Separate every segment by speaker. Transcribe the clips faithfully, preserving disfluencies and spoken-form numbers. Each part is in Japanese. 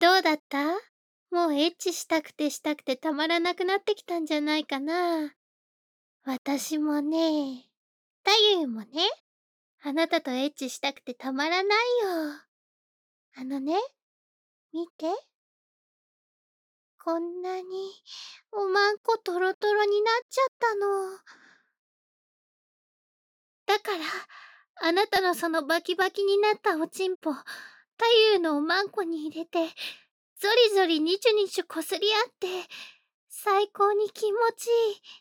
Speaker 1: どうだった？もうエッチしたくてしたくてたまらなくなってきたんじゃないかな。私もね、太夫もね、あなたとエッチしたくてたまらないよ。あのね、見て。こんなにおまんこトロトロになっちゃったの。だから、あなたのそのバキバキになったおちんぽ、太夫のおまんこに入れて、ゾリゾリニチュニチュこすり合って、最高に気持ちいい。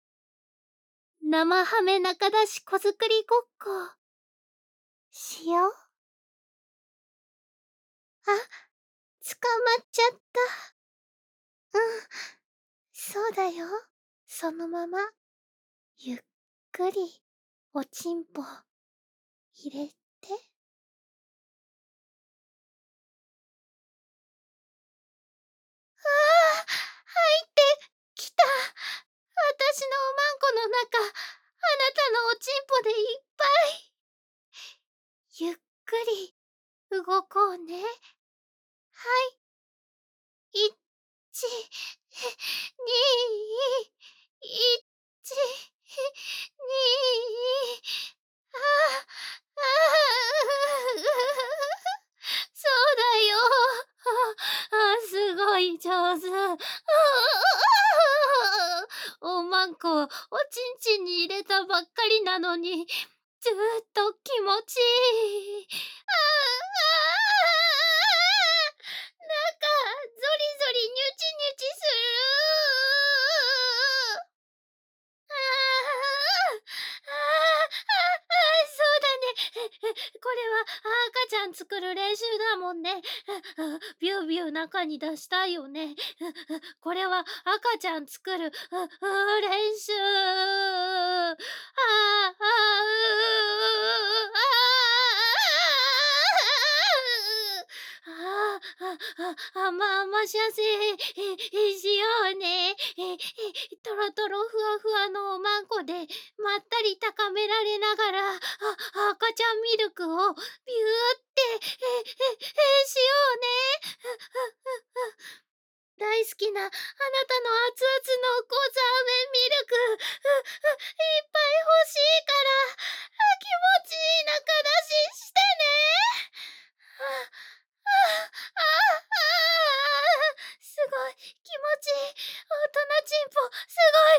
Speaker 1: 生ハメ中出し子作りごっこしよう。あ、捕まっちゃった。うん、そうだよ。そのまま、ゆっくり、おちんぽ、入れて。ああ、入ってきた。私のおまんこの中、あなたのおちんぽでいっぱい。ゆっくり、動こうね。はい。いち、に、いち、に、ああ、ああ、そうだよ。ああ、すごい上手。ああ、おまんこをおちんちんに入れたばっかりなのに、ずっと気持ちいい。ああ、中、ゾリゾリニュチニュチする。ああ、ああ、ああ、そうだね。これは赤ちゃん作る練習だもんね。ビュービュー中に出したいよね。これは赤ちゃん作る、うう練習。ああ、ああ、ああ、ああ、まあ、ましゃせしようね。トロトロふわふわのおまんこでまったり高められながら、あ赤ちゃんミルクをビューってえええしようね。大好きなあなたの熱々のござーめんミルク、うういっぱい欲しいから、あ気持ちいい中出ししてね。ああああ、すごい気持ちいい。大人ちんぽす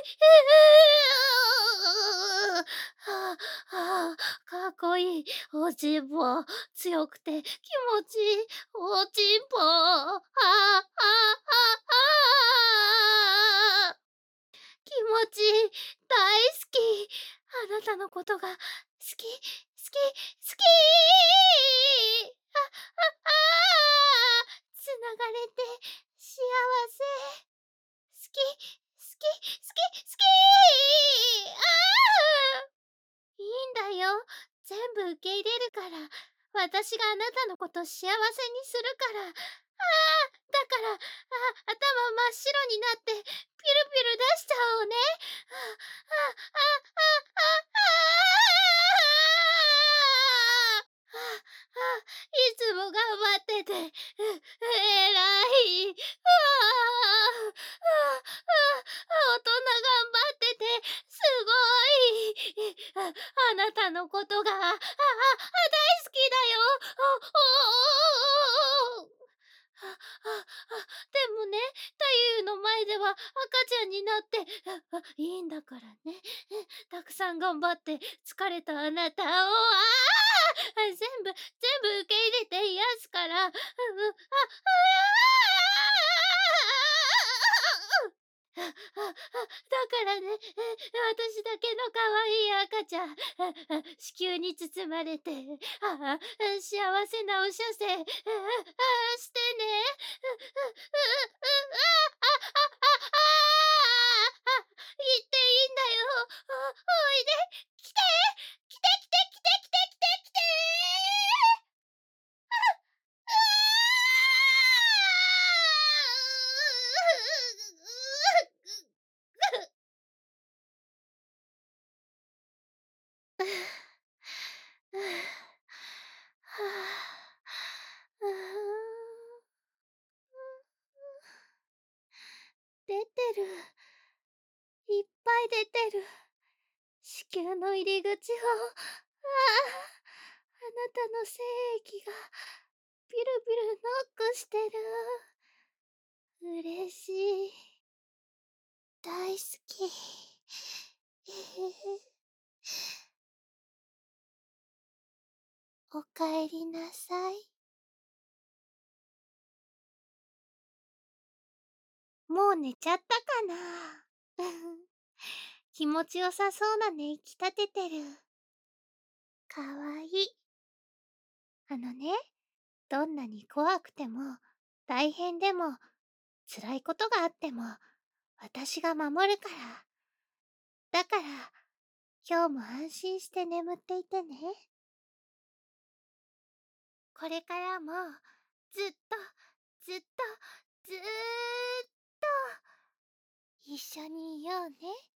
Speaker 1: ごい。はあはあ、かっこいいおちんぽ、強くて気持ちいいおちんぽ。あああああ。気持ちいい、大好き。あなたのことが好き、好き、好き。あ、あ、ああ、つながれて幸せ。好き、好き、好き、好き。ああ。いいんだよ。全部受け入れるから。私があなたのこと幸せにするから。ああ、だから、あ、頭真っ白になって、ピュルピュル出しちゃおうね。あ、あ、あ、あ、あ、ああ。ああ、いつも頑張ってて、う、えらい。ああ、ああ、あ、大人頑張ってて、すごい。ああなたのことが、ああ、あ、大好きだよ。おおおおおおおお。あ、あ、あ、でもね、太夫の前では赤ちゃんになって、あ、あ、いいんだからね。たくさん頑張って疲れたあなたを、ああ、全部全部受け入れて癒すから。うう、あ、ああ。あ、あ、あ、だからね、私だけの可愛い赤ちゃん、ああ、子宮に包まれて、ああ、幸せなお射精、ああ、ああ、してね。う、う、う、う、ああ、あ、あ、ああ、あ、言っていいんだよ。おおいで、来て、来て来て来て来て来て来て。あ、ああ。はあ、はあ、うーん。 る。いっぱい出てる。子宮の入り口を、ああ、あなたの精液が、ビルビルノックしてる。嬉しい。大好き。えへへ。おかえりなさい。もう寝ちゃったかな。気持ちよさそうな寝息立ててる。かわいい。あのね、どんなに怖くても、大変でも、辛いことがあっても、私が守るから。だから、今日も安心して眠っていてね。これからも、ずっと、ずっと、ずーっと、一緒にいようね。